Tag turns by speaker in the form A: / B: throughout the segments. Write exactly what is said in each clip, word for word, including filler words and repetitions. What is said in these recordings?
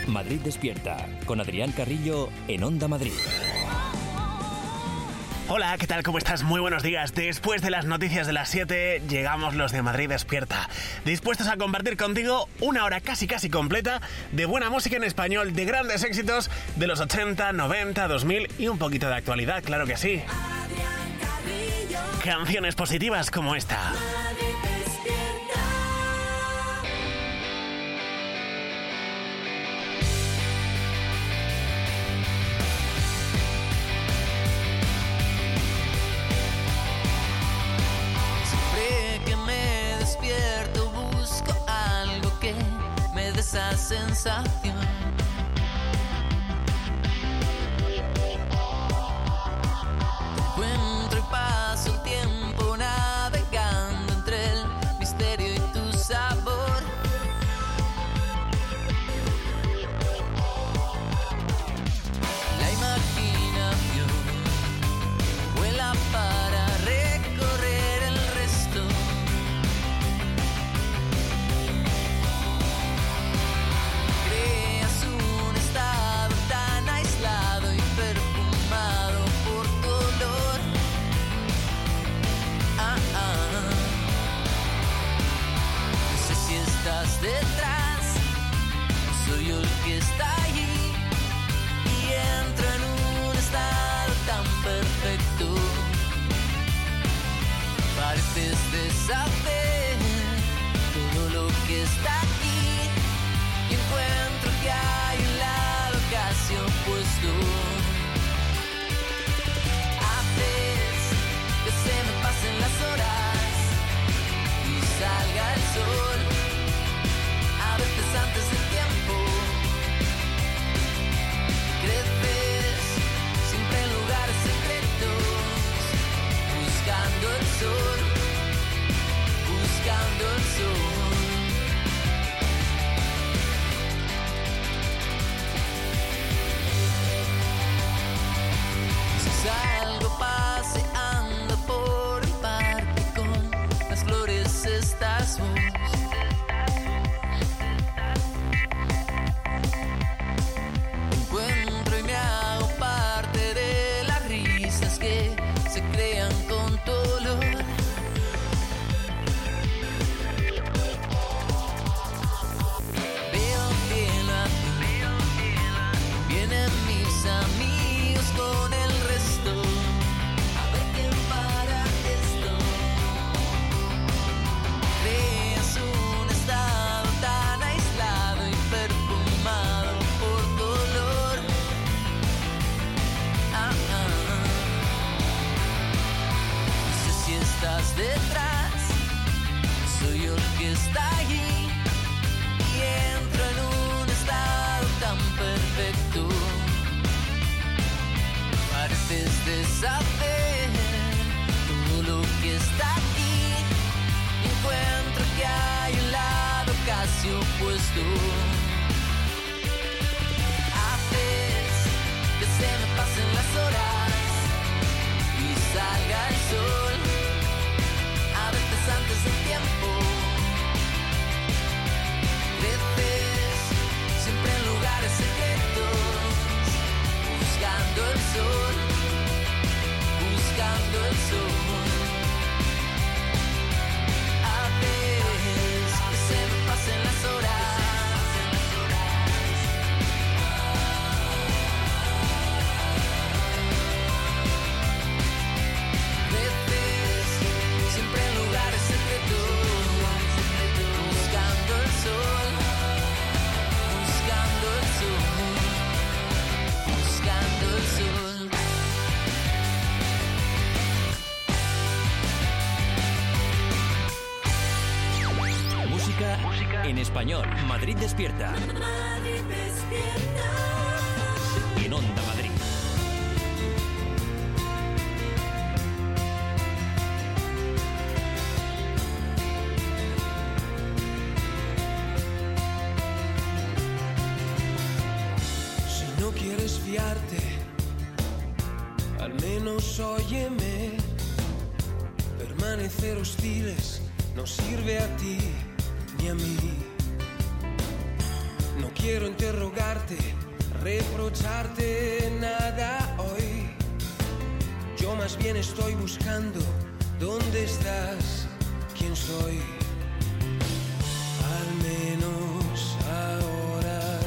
A: Madrid Despierta, con Adrián Carrillo en Onda Madrid.
B: Hola, ¿qué tal? ¿Cómo estás? Muy buenos días. Después de las noticias de las siete, llegamos los de Madrid Despierta. Dispuestos a compartir contigo una hora casi casi completa de buena música en español, de grandes éxitos de los ochenta, noventa, dos mil y un poquito de actualidad, claro que sí. Canciones positivas como esta.
C: Esa sensación te encuentro y paso el tiempo navegando entre el misterio y tu sabor. La imaginación vuela para recorrer el resto. Detrás, soy yo el que está allí y entro en un estado tan perfecto. Pareces de saber todo lo que está aquí y encuentro que hay un lado casi opuesto. Haces que se me pasen las horas y salga el sol. Antes del tiempo creces siempre en lugares secretos, buscando el sol, buscando el sol. Si salgo paseando por el parque con las flores estás vos. Se crean con dolor. Veo el cielo azul, vienen mis amigos con el resto. A ver quién para esto. Creas un estado tan aislado y perfumado por dolor. Ah, ah. Estás detrás, soy yo el que está allí y entro en un estado tan perfecto. Pareces de saber todo lo que está aquí y encuentro que hay un lado casi opuesto. Haces que se me pasen las horas y salga el sol. Antes del tiempo creces siempre en lugares secretos, buscando el sol, buscando el sol. Haces que se me pasen las horas. Buscando el sol, buscando el sol, buscando el sol.
A: Música, música en español. Madrid Despierta.
D: Madrid Despierta.
A: En Onda Madrid.
E: No quieres fiarte, al menos óyeme. Permanecer hostiles no sirve a ti ni a mí. No quiero quiero interrogarte, reprocharte nada hoy. Yo más bien estoy buscando dónde estás, quién soy. Al menos ahora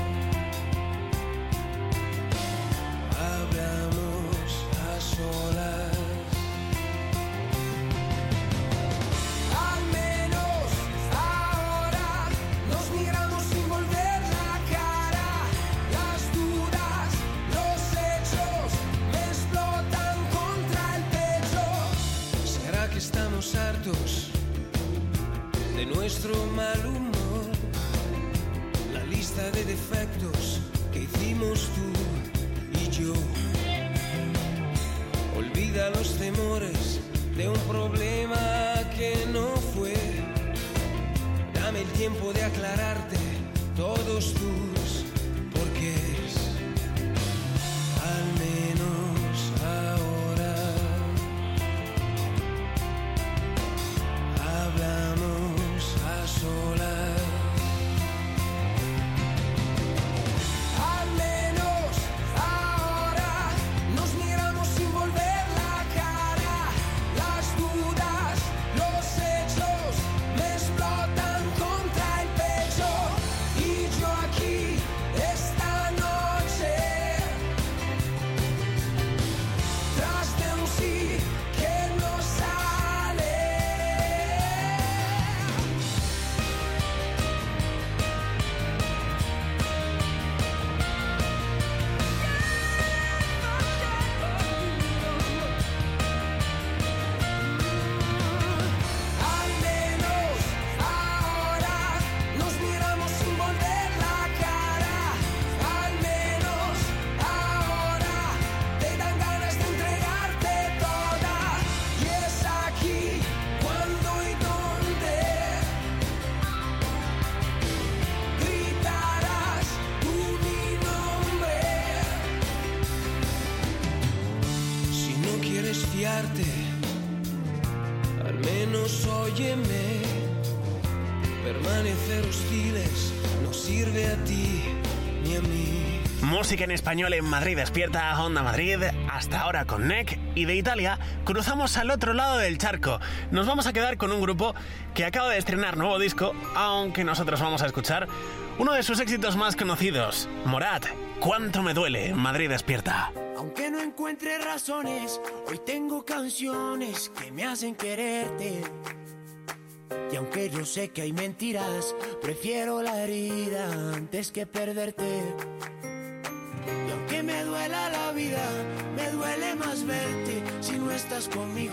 E: hablamos a solas. Al menos ahora nos miramos sin volver la cara. Las dudas, los hechos me explotan contra el pecho. ¿Será que estamos hartos de nuestro mal humor? La lista de defectos que hicimos tú y yo. Olvida los temores de un problema que no fue. Dame el tiempo de aclararte todos tus porqués. Al menos ahora hablamos a solas. Al menos ahora nos miramos sin volver la cara. Las dudas, los hechos me explotan contra el pecho. Y yo aquí esta noche, tras de un sí que no sale. Al menos ahora nos miramos sin volver la cara. Al menos ahora te dan ganas de entregarte toda. Y es aquí, cuando y dónde gritarás tú mi nombre. Si no quieres fiarte, al menos óyeme. Permanecer hostiles no sirve a ti ni a mí.
B: Música en español en Madrid Despierta, Onda Madrid, hasta ahora con N E C. Y de Italia cruzamos al otro lado del charco. Nos vamos a quedar con un grupo que acaba de estrenar nuevo disco, aunque nosotros vamos a escuchar uno de sus éxitos más conocidos, Morat, Cuánto me duele, Madrid Despierta.
F: Aunque no encuentre razones, hoy tengo canciones que me hacen quererte. Y aunque yo sé que hay mentiras, prefiero la herida antes que perderte. Y aunque me duela la vida, me duele más verte si no estás conmigo.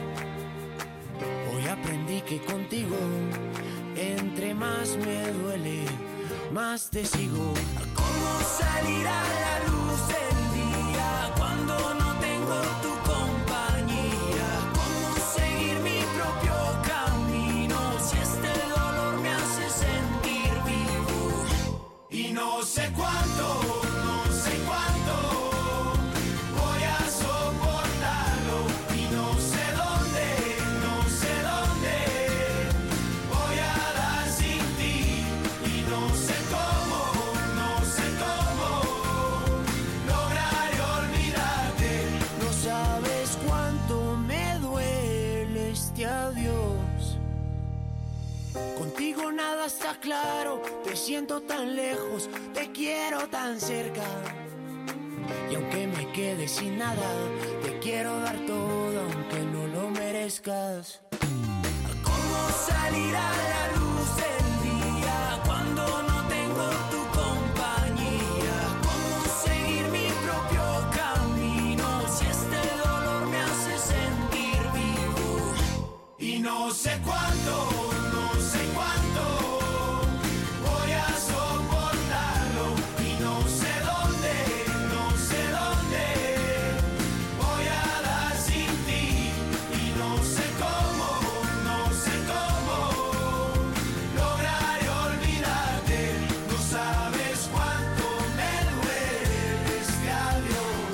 F: Hoy aprendí que contigo, entre más me duele, más te sigo. ¿Cómo salir a la luz del día cuando no tengo tu compañía? ¿Cómo seguir mi propio camino si este dolor me hace sentir vivo? Y no sé cuánto, no sé cuánto voy a soportarlo. Y no sé dónde, no sé dónde voy a dar sin ti. Y no sé cómo, no sé cómo lograré olvidarte. No sabes cuánto me duele este adiós. Contigo nada está claro, te siento tan lejos, te quiero tan cerca. Y aunque me quede sin nada, te quiero dar todo aunque no lo merezcas. ¿Cómo salir a la luz del día cuando no tengo tu compañía? ¿Cómo seguir mi propio camino si este dolor me hace sentir vivo? Y no sé cuánto, no sé cuánto voy a soportarlo. Y no sé dónde, no sé dónde voy a dar sin ti. Y no sé cómo, no sé cómo lograré olvidarte. No sabes cuánto me duele este adiós.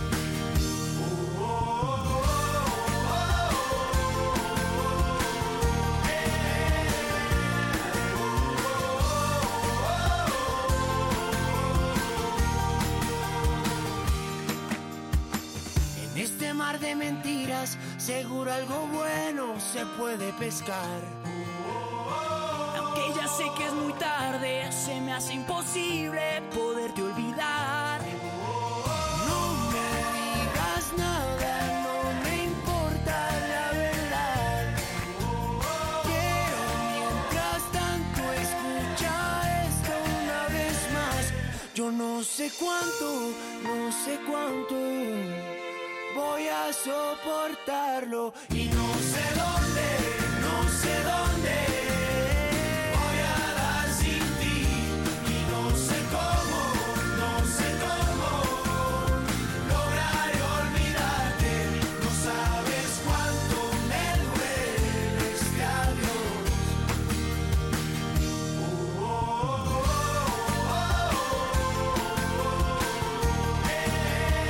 F: Oh, oh, oh, oh, oh. de mentiras, seguro algo bueno se puede pescar.
G: Aunque ya sé que es muy tarde, se me hace imposible poderte olvidar.
F: No me digas nada, no me importa la verdad. Quiero mientras tanto escuchar esto una vez más. Yo no sé cuánto, no sé cuánto voy a soportarlo y no sé dónde, no sé dónde voy a dar sin ti y no sé cómo, no sé cómo lograr olvidarte. No sabes cuánto me duele este adiós. Oh, oh, oh, oh, oh, eh.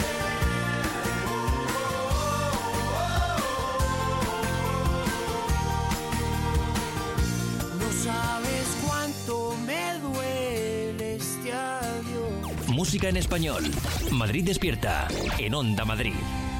F: No sabes cuánto me duele este adiós.
A: Música en español. Madrid Despierta. En Onda Madrid.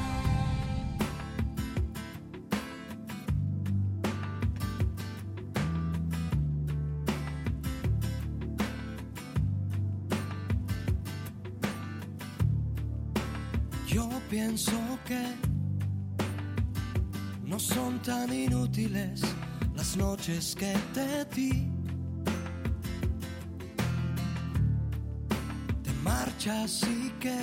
F: Yo pienso que no son tan inútiles las noches que te di. Te marchas y que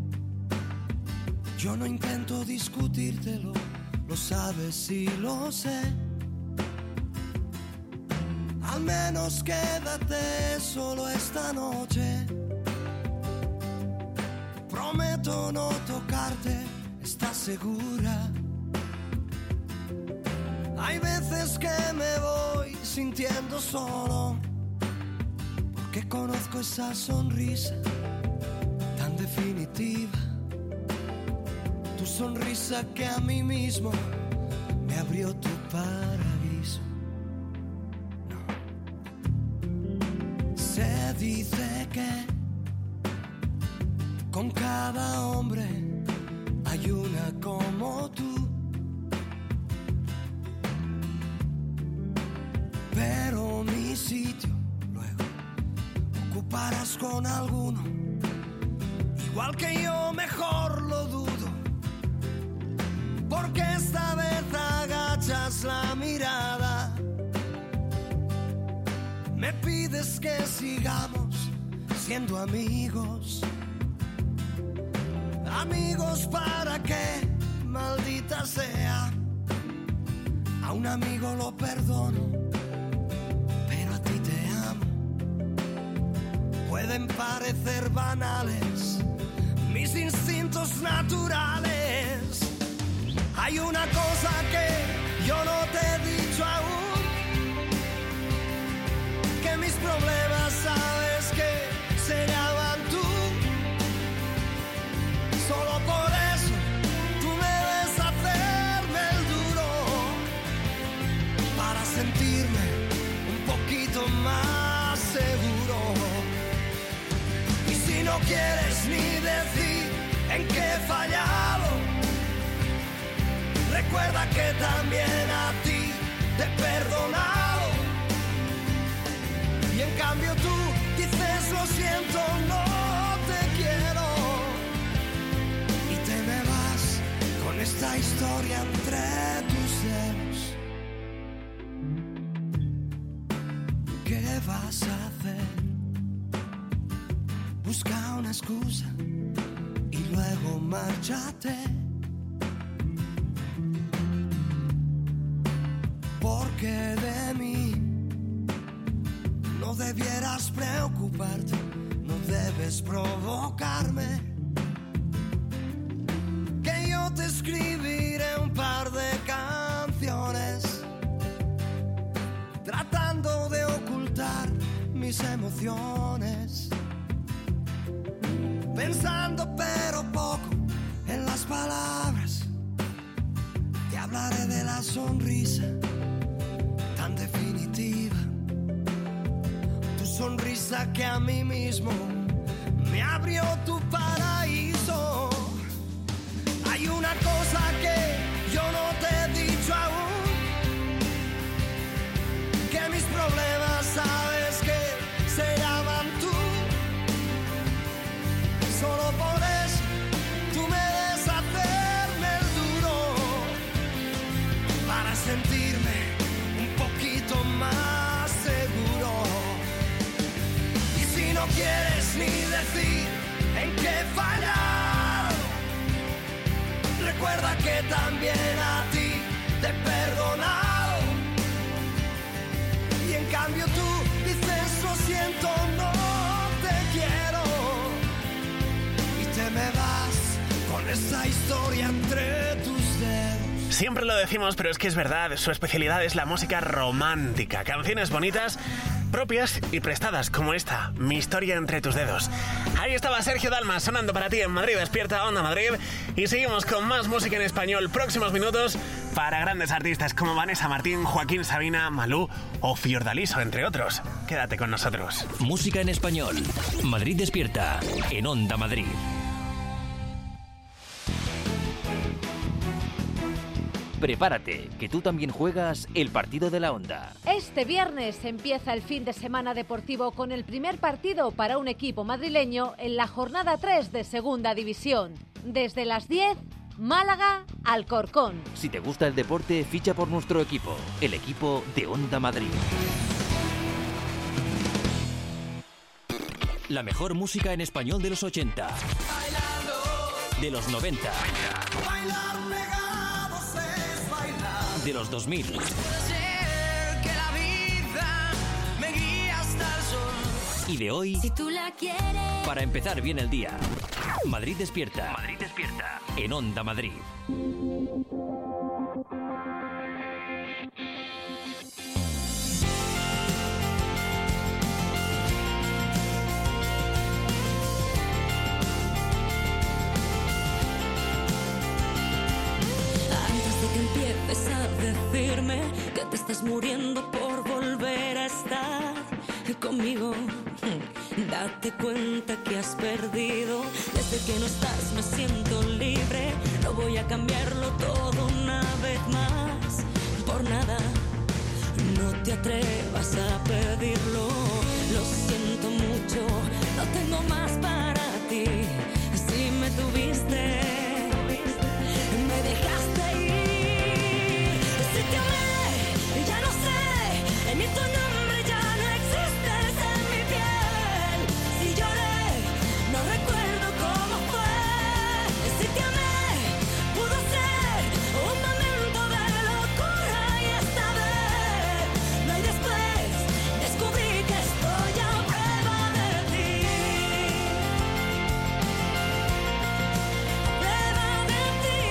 F: yo no intento discutírtelo, lo sabes y lo sé. Al menos quédate solo esta noche. Prometo no tocarte, ¿estás segura? Hay veces que me voy sintiendo solo, porque conozco esa sonrisa tan definitiva. Tu sonrisa que a mí mismo me abrió tu paraíso. No. Se dice que con cada hombre hay una como tú. Pero mi sitio luego ocuparás con alguno. Igual que yo, mejor lo dudo. Porque esta vez agachas la mirada. Me pides que sigamos siendo amigos. Amigos para que, maldita sea, a un amigo lo perdono, pero a ti te amo. Pueden parecer banales mis instintos naturales. Hay una cosa que yo no te he dicho aún, que mis problemas sabes que se llaman tú. Solo por eso tú me ves hacerme el duro, para sentirme un poquito más seguro. Y si no quieres ni decir en qué he fallado, recuerda que también a ti te he perdonado. Y en cambio tú dices lo siento, no te quiero. Y te me vas con esta historia entre tus dedos. ¿Qué vas a hacer? Busca una excusa y luego márchate. Porque de mí no debieras preocuparte, no debes provocarme. Que yo te escribiré un par de canciones, tratando de ocultar mis emociones, pensando pero poco en las palabras. Te hablaré de la sonrisa tan definitiva, tu sonrisa que a mí mismo me abrió tu paraíso. Hay una cosa que
E: no quieres ni decir en qué he fallado. Recuerda que también a ti te he perdonado. Y en cambio tú dices lo siento, no te quiero. Y te me vas con esa historia entre tus dedos.
B: Siempre lo decimos, pero es que es verdad, su especialidad es la música romántica. Canciones bonitas, propias y prestadas, como esta, Mi historia entre tus dedos. Ahí estaba Sergio Dalma sonando para ti en Madrid Despierta, Onda Madrid. Y seguimos con más música en español, próximos minutos, para grandes artistas como Vanessa Martín, Joaquín Sabina, Malú o Fiordaliso, entre otros. Quédate con nosotros.
A: Música en español. Madrid Despierta, en Onda Madrid. Prepárate, que tú también juegas el partido de la Onda.
H: Este viernes empieza el fin de semana deportivo con el primer partido para un equipo madrileño en la jornada tres de Segunda División. Desde las diez, Málaga, Alcorcón.
A: Si te gusta el deporte, ficha por nuestro equipo, el equipo de Onda Madrid. La mejor música en español de los ochenta, de los noventa, de los dos mil.
C: Que la vida me guía hasta el sol.
A: Y de hoy,
D: Si tú la quieres.
A: para empezar bien el día. Madrid Despierta. Madrid Despierta. En Onda Madrid.
D: Antes de que empieces a decirme que te estás muriendo por volver a estar conmigo, date cuenta que has perdido. Desde que no estás me siento libre. No voy a cambiarlo todo una vez más. Por nada, no te atrevas a pedirlo. Lo siento mucho, no tengo más para ti. Si me tuviste, me dejaste ir. Si te amé, ya no sé, ni tu nombre ya no existes en mi piel. Si lloré, no recuerdo cómo fue. Si te amé, pudo ser un momento de locura y esta vez no hay después. Descubrí que estoy a prueba de ti. Prueba de ti.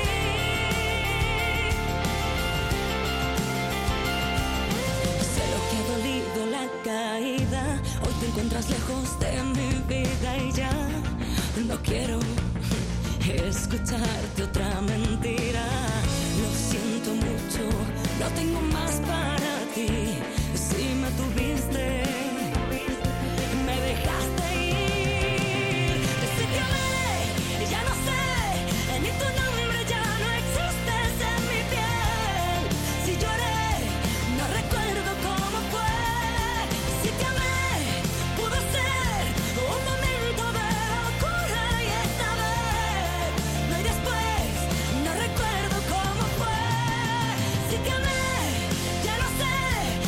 D: Sé lo que ha dolido la caída. Hoy te encuentras lejos de mi vida y ya no quiero escucharte otra mentira. Lo siento mucho, no tengo más para ti. Si me tuviste, me dejaste ir. Si te amé, ya no sé, ni tu nombre ya no existes en mi piel. Si lloré, no recuerdo cómo fue. Si te amé, pudo ser un momento de locura y esta vez no hay después. No recuerdo cómo fue. Si te amé, ya no sé,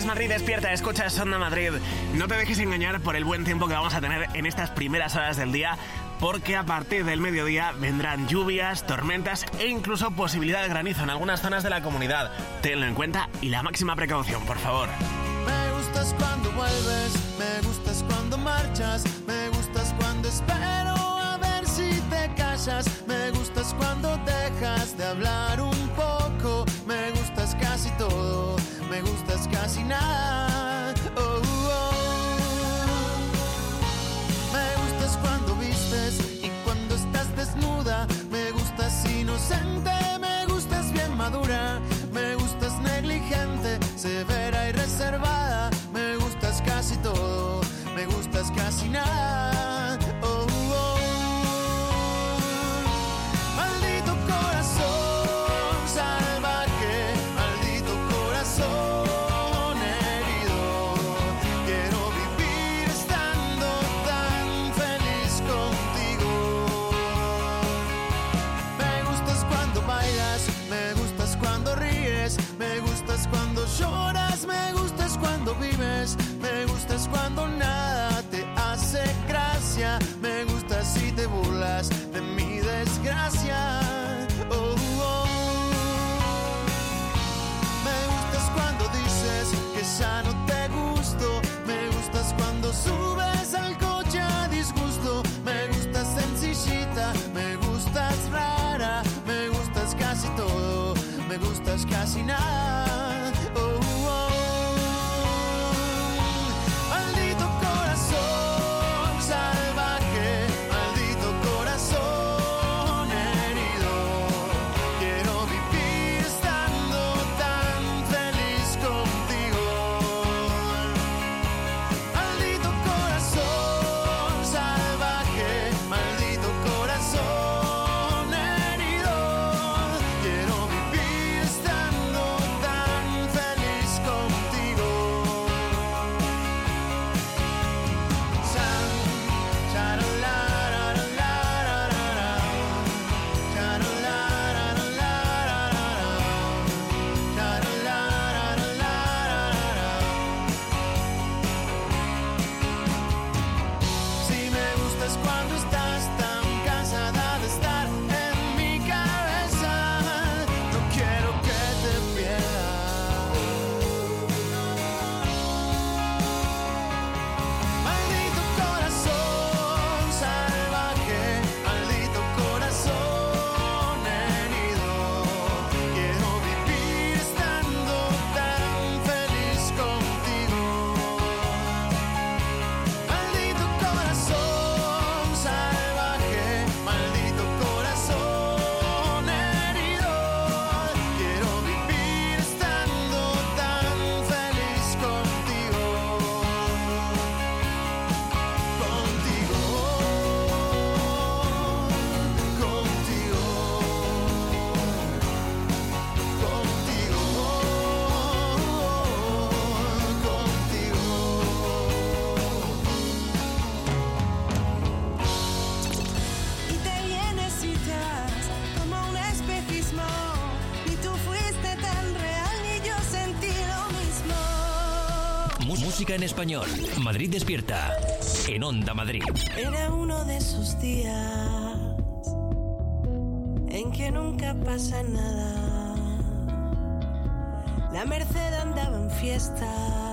B: Es Madrid Despierta, escuchas Onda Madrid. No te dejes engañar por el buen tiempo que vamos a tener en estas primeras horas del día, porque a partir del mediodía vendrán lluvias, tormentas e incluso posibilidad de granizo en algunas zonas de la comunidad. Tenlo en cuenta y la máxima precaución, por favor.
I: Me gustas cuando vuelves, me gustas cuando marchas, me gustas cuando espero a ver si te callas, me gustas cuando dejas de hablar un poco, me gustas casi todo, me gustas casi nada. Oh, oh. Me gustas cuando vistes y cuando estás desnuda, me gustas inocente, me gustas bien madura, me gustas negligente, severa y reservada, me gustas casi todo, me gustas casi nada. Oh, oh. Maldito corazón salvaje, maldito corazón herido, quiero vivir estando tan feliz contigo. Me gustas cuando bailas, me gustas cuando ríes, me gustas cuando lloras, me gustas cuando vives, me gustas cuando nada te hace gracia, me gustas si te burlas de mi desgracia. Oh, oh. Me gustas cuando dices que ya no te gusto, me gustas cuando subes al coche a disgusto, me gustas sencillita, me gustas rara, me gustas casi todo, me gustas casi nada. Oh, oh. Maldito corazón salvaje, maldito corazón herido, quiero vivir estando tan feliz contigo. Maldito corazón salvaje, maldito corazón herido, quiero vivir estando tan feliz contigo. San, charalalarararara, charalalarararara, charalalarararara. Si me gustas cuando estás tan cansada de estar en mi cabeza, no quiero que te pierdas. Maldito corazón salvaje, maldito corazón herido, quiero vivir estando tan feliz contigo. Maldito corazón salvaje, maldito corazón herido, quiero vivir estando tan feliz contigo. Contigo, contigo, contigo, contigo.
J: Y te vienes y te vas como un espejismo. Ni tú fuiste tan real, ni yo sentí lo mismo.
A: Mu- Música en español. Madrid Despierta. En Onda Madrid.
J: Era uno de esos días en que nunca pasa nada. La Merced andaba en fiestas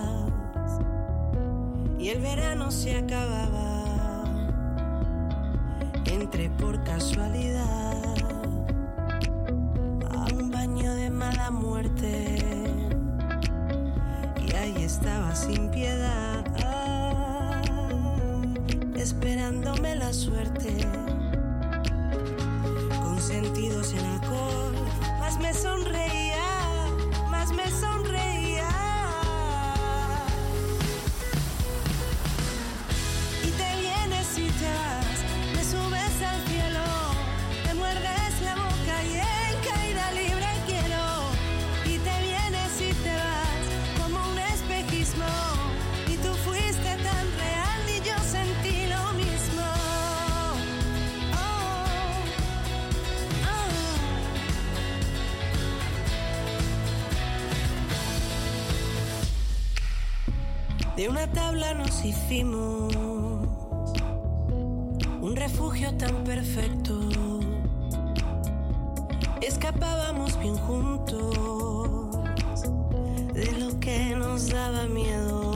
J: y el verano se acababa. Entré por casualidad a un baño de mala muerte y ahí estaba sin piedad, esperándome la suerte, con sentidos en alcohol, más me sonreía, más me sonreía. Y te vienes y te vas, me subes al cielo, te muerdes la boca y en caída libre quiero. Y te vienes y te vas como un espejismo, y tú fuiste tan real y yo sentí lo mismo. Oh, oh, oh. De una tabla nos hicimos un refugio tan perfecto. Escapábamos bien juntos de lo que nos daba miedo.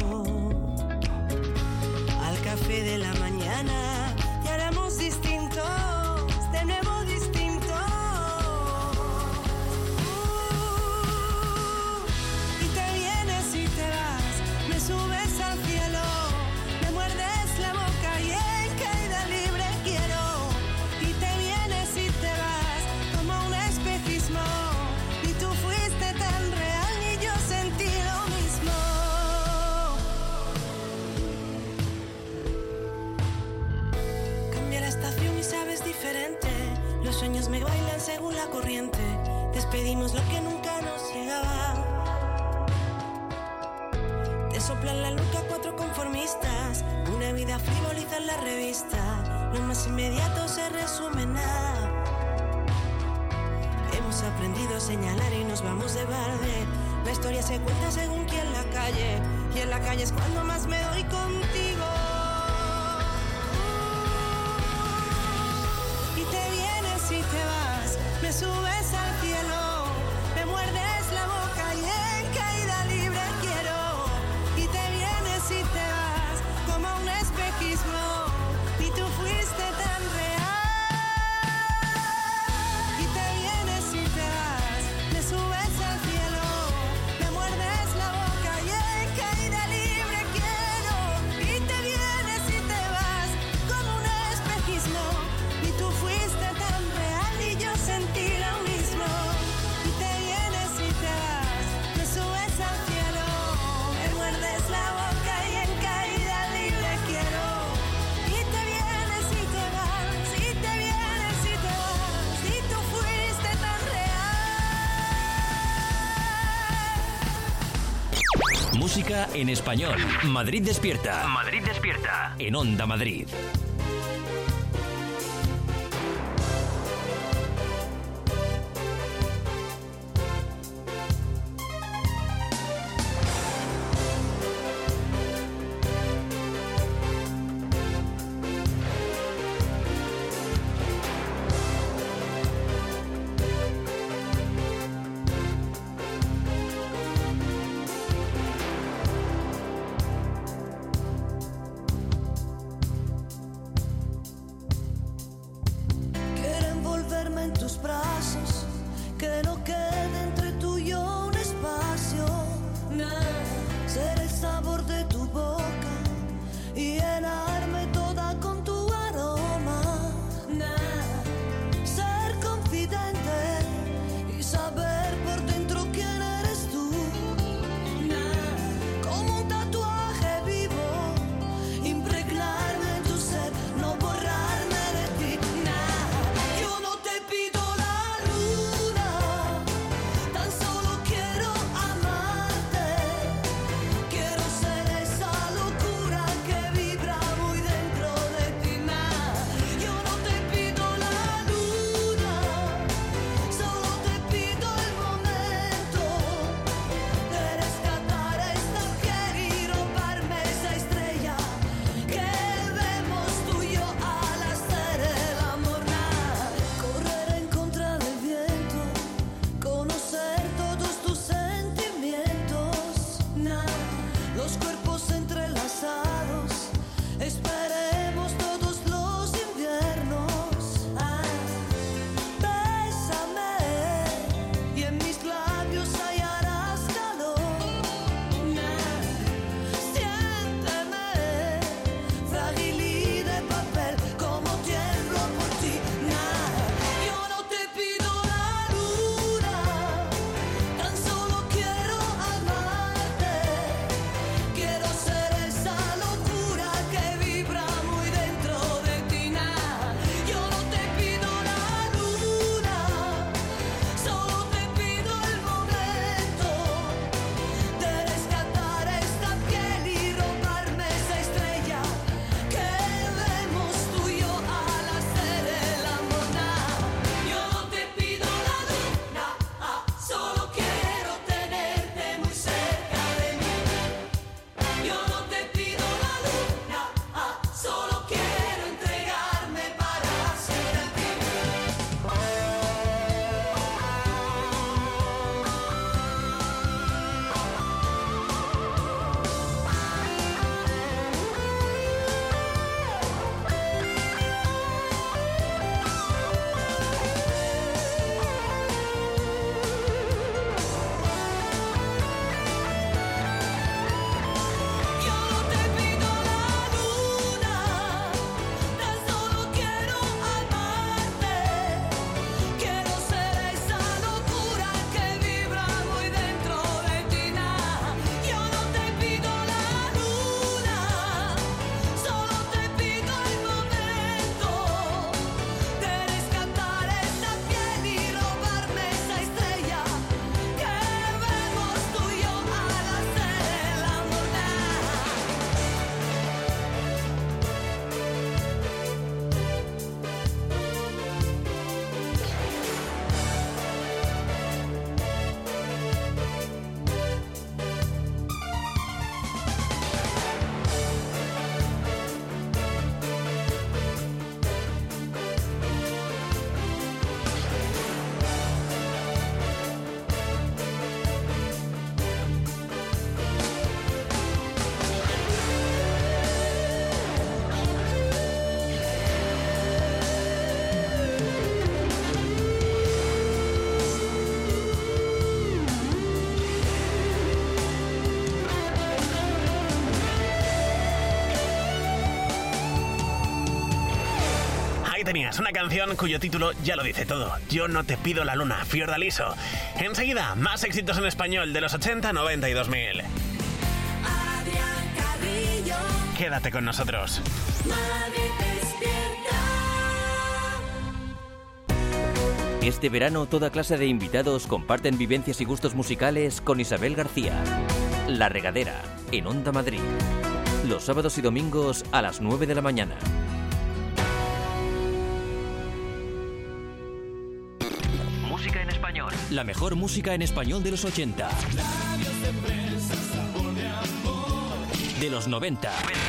J: Al café de la mañana y éramos distintos, de nuevo distintos. Uh, y te vienes y te vas, me subes al cielo, me muerdes la boca y en caída libre quiero. Y te vienes y te vas como un espejismo, ni tú fuiste tan real ni yo sentí lo mismo. Cambia la estación y sabes diferente, los sueños me bailan según la corriente, despedimos lo que nunca nos llegaba. Te soplan la nuca cuatro conformistas, una vida frivoliza en la revista, lo más inmediato se resume en nada. Hemos aprendido a señalar y nos vamos de balde, la historia se cuenta según quien la calle, y en la calle es cuando más me doy contigo. Y te vienes y te vas, me subes al cielo, me muerdes la boca y en caída libre quiero. Y te vienes y te vas como un espejismo, y tú fuiste tan real. Y te vienes y te vas, me subes al cielo, me muerdes la boca y en caída libre quiero. Y te vienes y te vas como un espejismo, y tú fuiste tan real y yo sentí lo mismo. Y te vienes y te vas, me subes al cielo, me muerdes la boca y en caída libre quiero. Y te vienes y te vas, y te vienes y te vas, y tú fuiste tan real.
A: Música en español. Madrid despierta. Madrid despierta. En Onda Madrid.
B: Ahí tenías una canción cuyo título ya lo dice todo. Yo no te pido la luna, Fiordaliso. Enseguida, más éxitos en español de los ochenta, noventa y dos mil.
J: Adrián Carrillo.
B: Quédate con nosotros.
J: Madrid despierta.
A: Este verano, toda clase de invitados comparten vivencias y gustos musicales con Isabel García. La Regadera, en Onda Madrid. Los sábados y domingos a las nueve de la mañana. Música en español. La mejor música en español de los ochenta. De los noventa.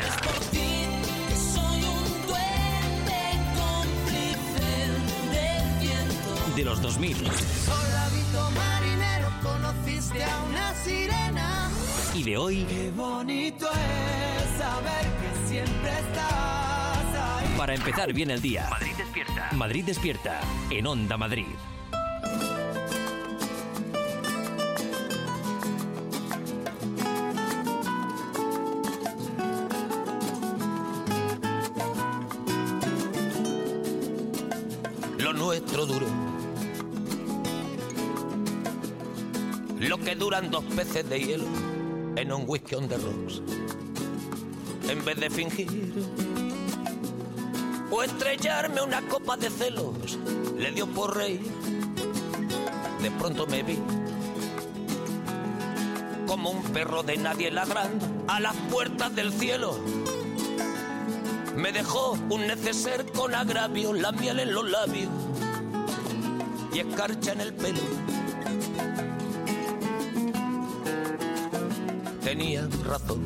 A: De los dos mil.
I: Soldadito marinero, conociste a una sirena.
A: Y de hoy.
I: Qué bonito es saber que siempre estás ahí.
A: Para empezar bien el día. Madrid despierta. Madrid despierta. En Onda Madrid.
K: Lo nuestro duro. Lo que duran dos peces de hielo en un whisky on the rocks. En vez de fingir o estrellarme una copa de celos, le dio por reír. De pronto me vi como un perro de nadie ladrando a las puertas del cielo. Me dejó un neceser con agravio, la miel en los labios y escarcha en el pelo. Tenía razón.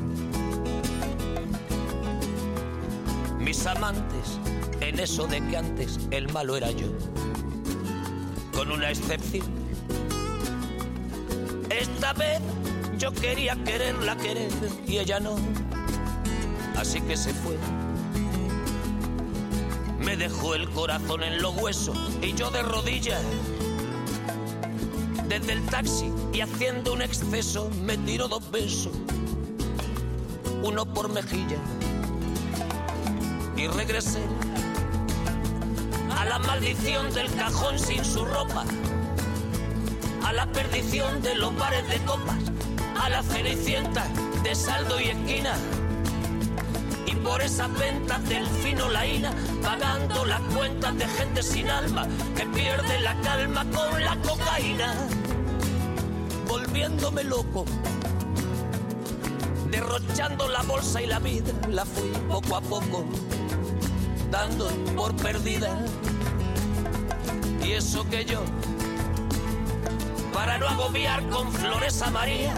K: Mis amantes, en eso de que antes el malo era yo, con una excepción. Esta vez yo quería quererla querer y ella no, así que se fue. Me dejó el corazón en los huesos y yo de rodillas. Desde el taxi y haciendo un exceso me tiró dos besos, uno por mejilla, y regresé a la maldición del cajón sin su ropa, a la perdición de los bares de copas, a la cenicienta de saldo y esquina. Y por esas ventas del fino laína, pagando las cuentas de gente sin alma que pierde la calma con la cocaína. Volviéndome loco, derrochando la bolsa y la vida, la fui poco a poco dando por perdida. Y eso que yo, para no agobiar con flores a María,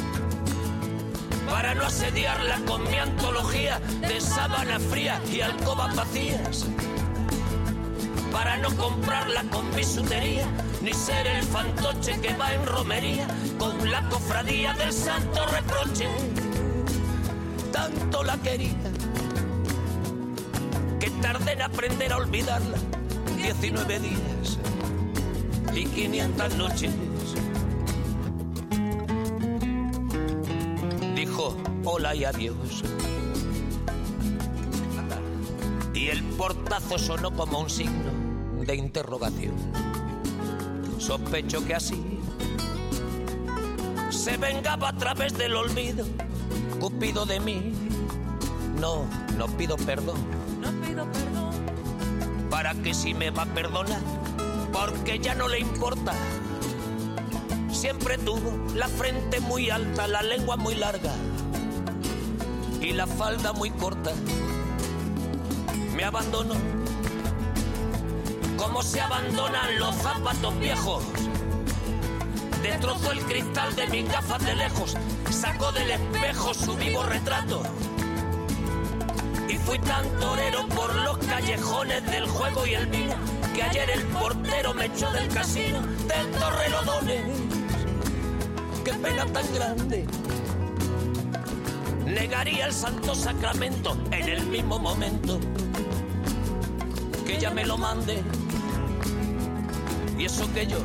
K: para no asediarla con mi antología de sábana fría y alcobas vacías, para no comprarla con bisutería, ni ser el fantoche que va en romería con la cofradía del santo reproche. Tanto la quería que tardé en aprender a olvidarla. Diecinueve días y quinientas noches. Dijo hola y adiós, y el portazo sonó como un signo de interrogación. Sospecho que así se vengaba a través del olvido Cupido de mí. No, no pido perdón, no pido perdón. ¿Para que si me va a perdonar? Porque ya no le importa. Siempre tuvo la frente muy alta, la lengua muy larga y la falda muy corta. Me abandonó como se abandonan los zapatos viejos. Destrozó el cristal de mis gafas de lejos, sacó del espejo su vivo retrato. Y fui tan torero por los callejones del juego y el vino, que ayer el portero me echó del casino del Torrelodones. Qué pena tan grande. Negaría el santo sacramento en el mismo momento que ella me lo mande. Y eso que yo,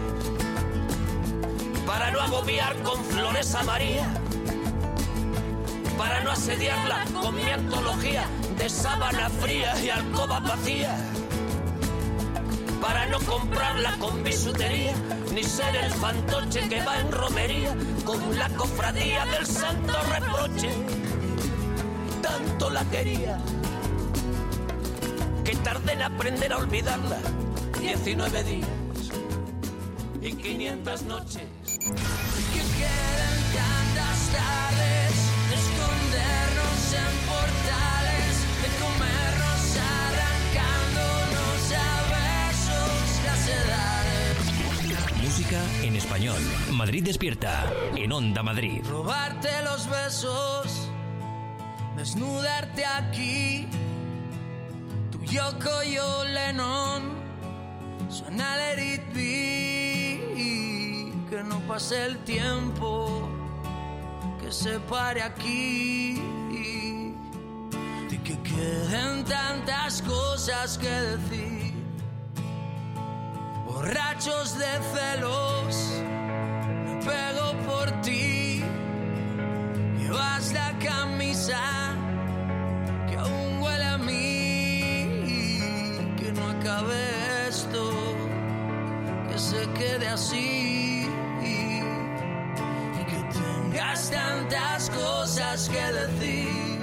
K: para no agobiar con flores a María, para no asediarla con mi antología de sábana fría y alcobas vacías, para no comprarla con bisutería, ni ser el fantoche que va en romería con la cofradía del santo reproche. Tanto la quería que tardé en aprender a olvidarla. Diecinueve días y quinientas noches.
C: Que queden tantas tardes de escondernos en portales, de comernos arrancándonos a besos las edades.
A: Música en español. Madrid despierta en Onda Madrid.
C: Robarte los besos, desnudarte aquí. Tu Yoko, yo Lennon, suena Let It Be. Que no pase el tiempo, que se pare aquí. Y que queden tantas cosas que decir. Borrachos de celos, me pego por ti. Llevas la camisa que aún huele a mí. Que no acabe esto, que se quede así. Y que tengas tantas cosas que decir.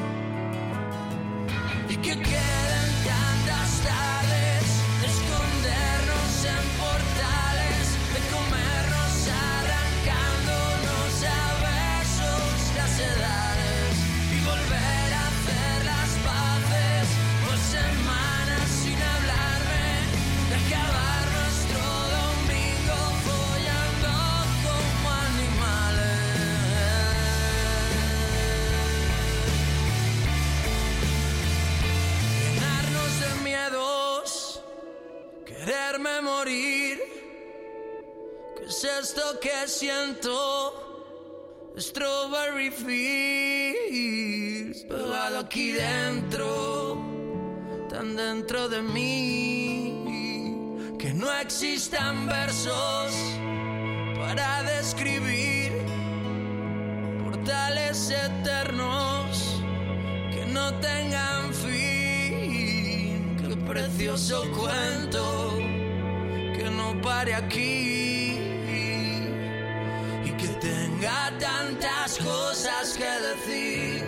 C: Y que queden tantas tardes de escondernos en portales, de comernos arrancándonos a besos las edades y volver a hacer las paces por semanas sin hablarme, de acabar nuestro domingo follando como animales. Llenarnos de miedos, quererme morir. ¿Qué es esto que siento? Strawberry Fields, pegado aquí dentro, tan dentro de mí, que no existan versos para describir portales eternos que no tengan fin. Qué precioso cuento que no pare aquí. Y que tenga tantas cosas que decir.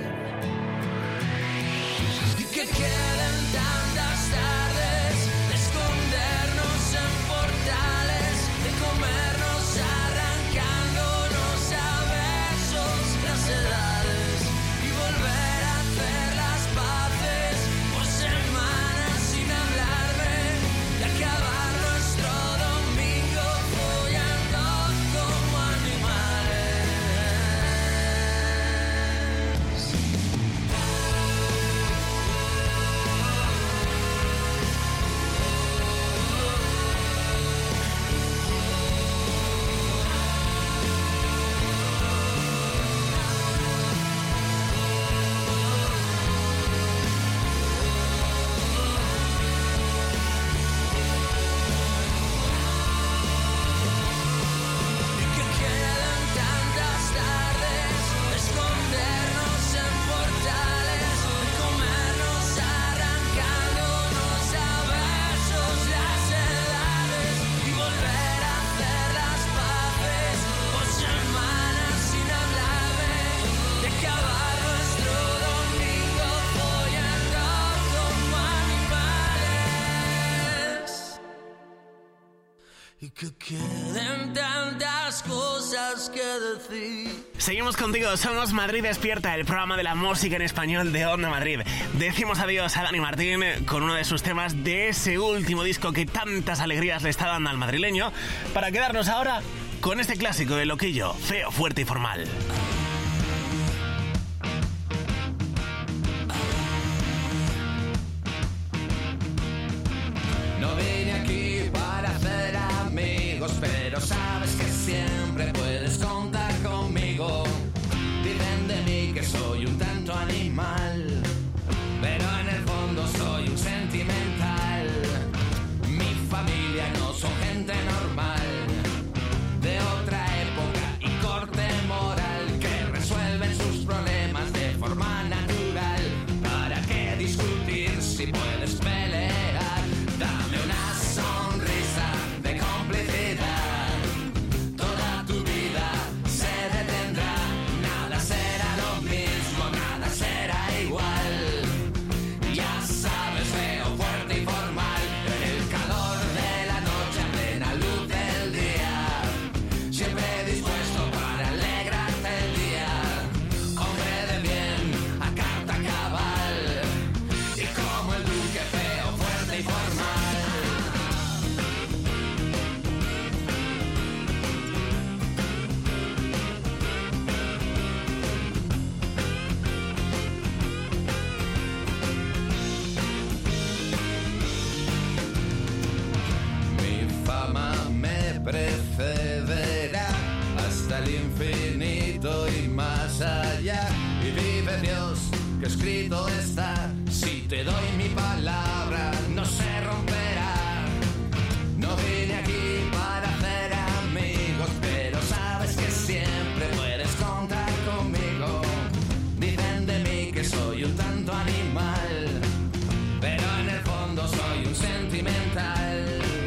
C: Y que queden tantas tardes de escondernos en portales, de comernos arrancándonos a besos las edades y volver a hacer las paces por semanas sin hablarme, de acabar nuestro domingo follando como animales. Y que queden tantas tardes de escondernos en portales, de comernos arrancándonos a besos las edades y volver a hacer las paces por semanas sin hablarme, de acabar nuestro domingo follando como animales. Y que queden tantas cosas que decir.
B: Seguimos contigo, somos Madrid Despierta, el programa de la música en español de Onda Madrid. Decimos adiós a Dani Martín con uno de sus temas de ese último disco que tantas alegrías le está dando al madrileño, para quedarnos ahora con este clásico de Loquillo, Feo, Fuerte y Formal.
L: No vine aquí para hacer amigos, pero sabes que siempre puedes contar conmigo. Dicen de mí que soy un tanto animal, pero en el fondo soy un sentimental. Mi familia no son gente normal, de otra época y corte moral, que resuelven sus problemas de forma natural. ¿Para qué discutir si puedes pelear? Dame una sonrisa de Dios que escrito está. Si te doy mi palabra, no se romperá. No vine aquí para hacer amigos, pero sabes que siempre puedes contar conmigo. Dicen de mí que soy un tanto animal, pero en el fondo soy un sentimental.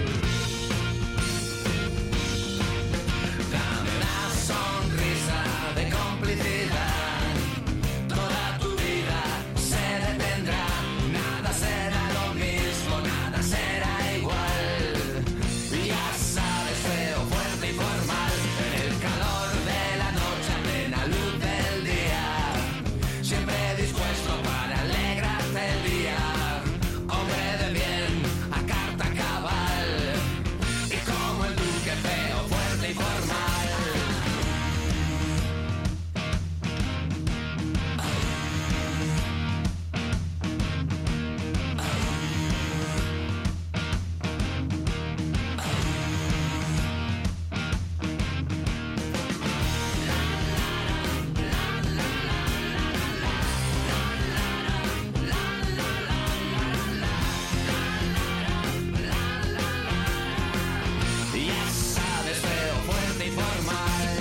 L: Dame una sonrisa de complicidad. Toda tu vida se detendrá. Nada será lo mismo, nada será igual. Ya sabes, feo, fuerte y formal. En el calor de la noche, a plena luz del día. Siempre dispuesto para alegrarte el día. Hombre de bien, a carta cabal. Y como el duque, feo, fuerte y formal. Ya sabes, feo, fuerte y formal.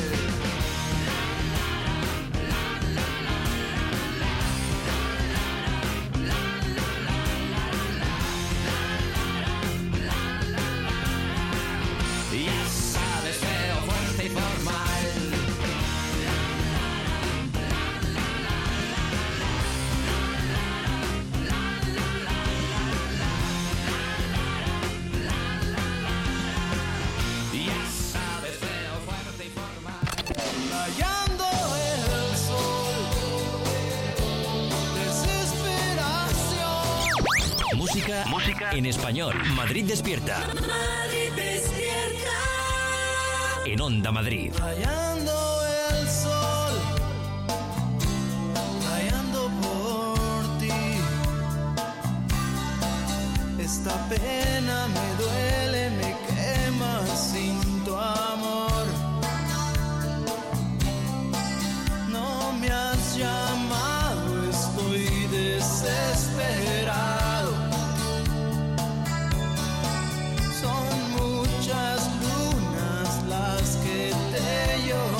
L: Ya sabes, feo, fuerte y formal. Ya sabes, feo, fuerte y formal.
I: Rayando el sol, desesperación.
A: Música, música en español. Madrid despierta.
J: Madrid despierta.
A: En Onda Madrid.
I: Rayando el sol, rayando por ti. Esta pena me duele, me quema sin tu amor. No me has llamado, estoy desesperado. Son muchas lunas las que te lloran.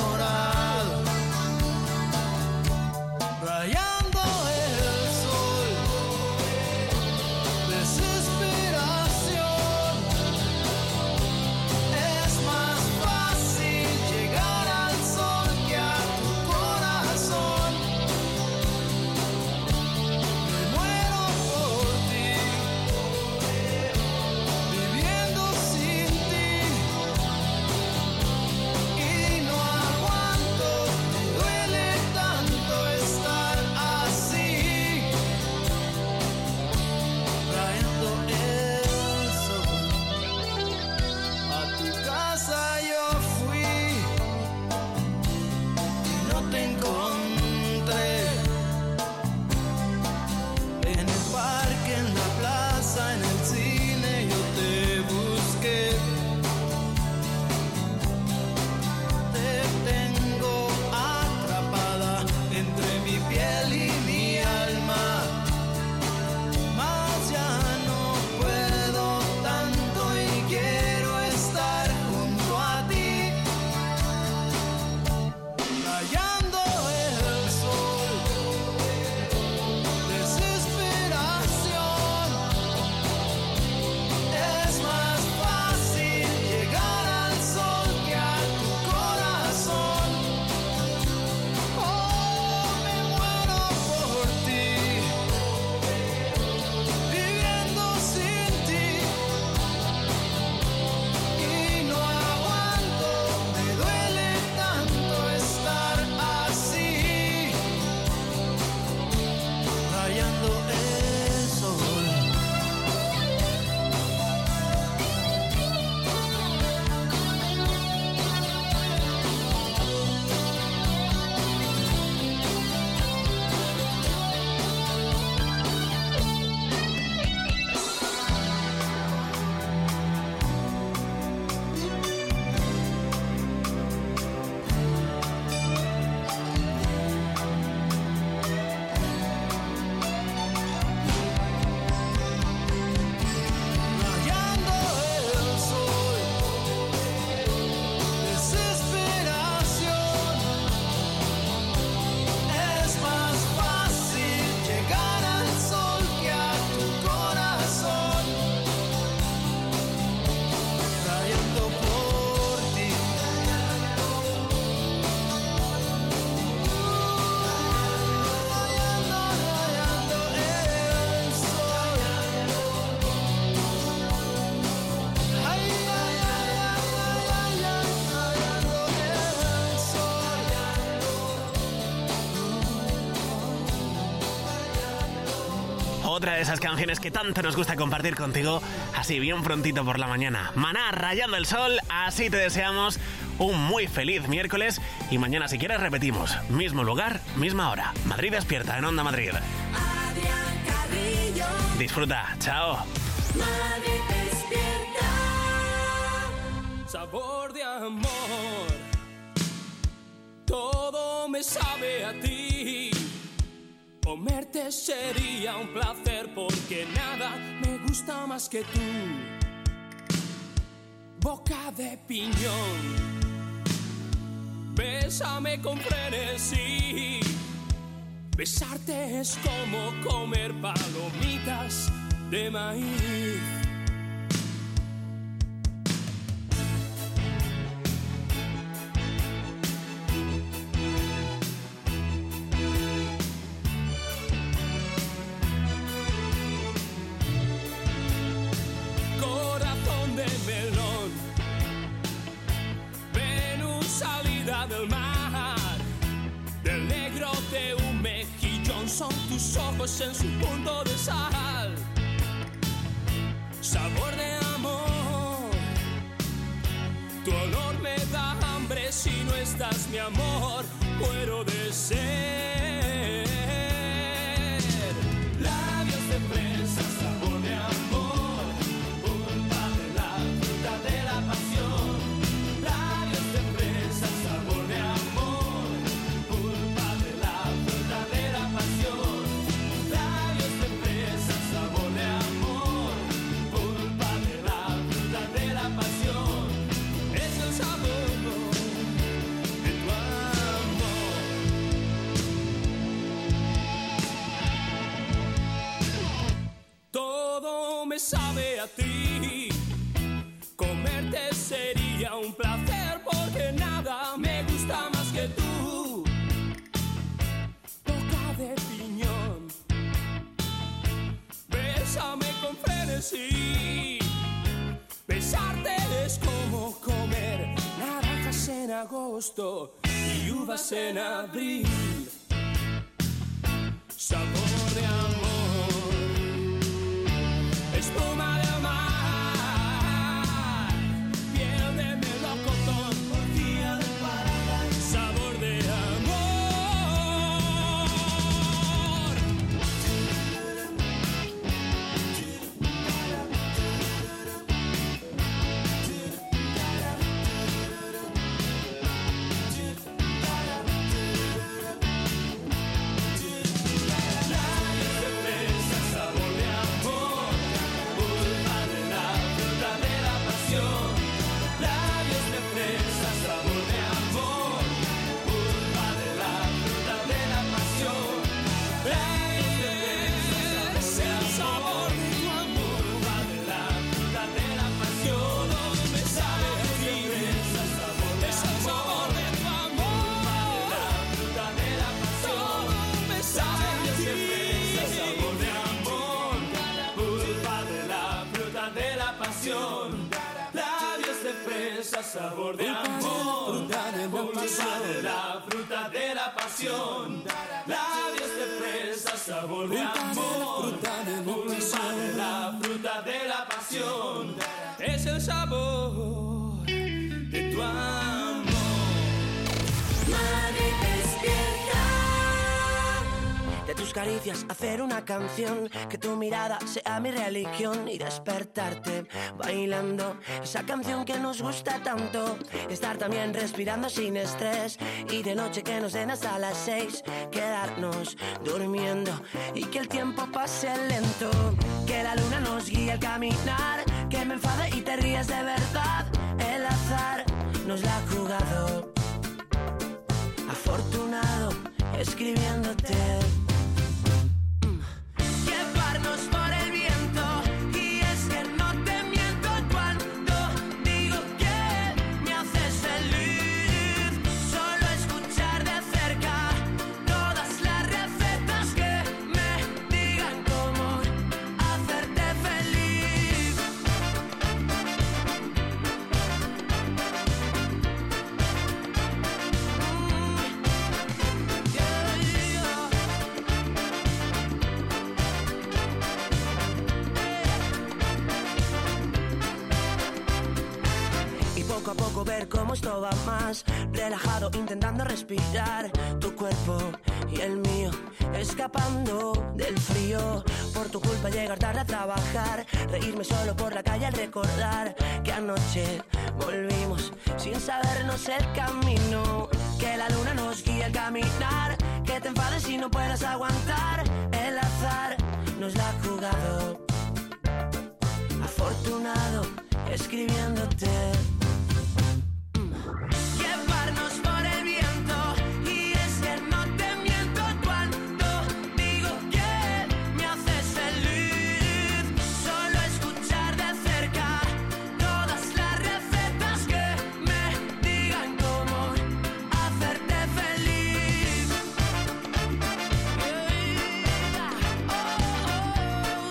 B: Otra de esas canciones que tanto nos gusta compartir contigo, así bien prontito por la mañana. Maná, Rayando el Sol, así te deseamos un muy feliz miércoles y mañana si quieres repetimos, mismo lugar, misma hora. Madrid Despierta en Onda Madrid.
J: Adrián Carrillo.
B: Disfruta, chao.
J: Madrid Despierta.
G: Sabor de amor, todo me sabe a ti. Comerte sería un placer porque nada me gusta más que tú. Boca de piñón, bésame con frenesí. Besarte es como comer palomitas de maíz. Del mar, del negro de un mejillón son tus ojos en su punto de sal. Sabor de amor, tu olor me da hambre si no estás, mi amor, muero de sed. Labios de fresa, sabor de amor, pulpa de la fruta de la pasión. Labios de fresa, sabor de amor, pulpa de la fruta de la pasión. Labios de fresa, sabor de amor, pulpa de la fruta de la pasión. Es el sabor de tu amor. Todo me sabe a ti. Comerte sería un placer porque nada me gusta más que tú. Boca de piñón, bésame con frenesí. Besarte es como comer naranjas en agosto y uvas en abril. Sabor de amor, espuma de mar, piel de melocotón, orgía de parada, sabor de amor. Labios de fresa, sabor de amor, pulpa de la fruta de la pasión. Labios de fresa, sabor de amor, pulpa de la fruta de la pasión. Labios de fresa, sabor de amor, pulpa de la fruta de la pasión. Todo me sabe a ti, es el sabor de tu amor, pulpa de la fruta de la pasión. Todo me sabe a ti, sabor de amor, pulpa de la fruta de la pasión. Labios de fresa, sabor de amor, pulpa de la fruta de la pasión. Labios de fresa, sabor de amor, pulpa de la fruta de la pasión. Es el sabor de tu amor.
J: Madrid Despierta.
M: De tus caricias hacer una canción, que tu mirada sea mi religión y despertarte bailando esa canción que nos gusta tanto. Estar también respirando sin estrés y de noche que nos den hasta las seis, quedarnos durmiendo y que el tiempo pase lento, que la luna nos guíe al caminar, que me enfade y te ríes de verdad. El azar nos la ha jugado, afortunado escribiéndote. Llevarnos por el viento, y es que no te miento cuando digo que me haces feliz. Solo escuchar de cerca todas las recetas que me digan cómo hacerte feliz. Mm. Yeah, yeah. poco ver cómo esto va más. Relajado intentando respirar, tu cuerpo y el mío escapando del frío. Por tu culpa llegar tarde a trabajar, reírme solo por la calle al recordar que anoche volvimos sin sabernos el camino. Que la luna nos guía al caminar, que te enfades y no puedas aguantar. El azar nos la ha jugado, afortunado escribiéndote. Llevarnos por el viento, y es que no te miento cuando digo que me haces feliz. Solo escuchar de cerca todas las recetas que me digan cómo hacerte feliz. Oh, oh,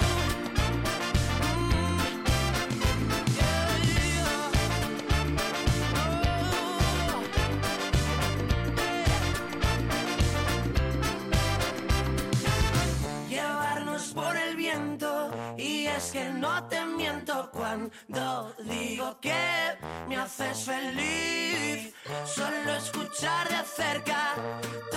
M: llevarnos por el viento, y es que no te miento cuando digo que me haces feliz. Solo escuchar de cerca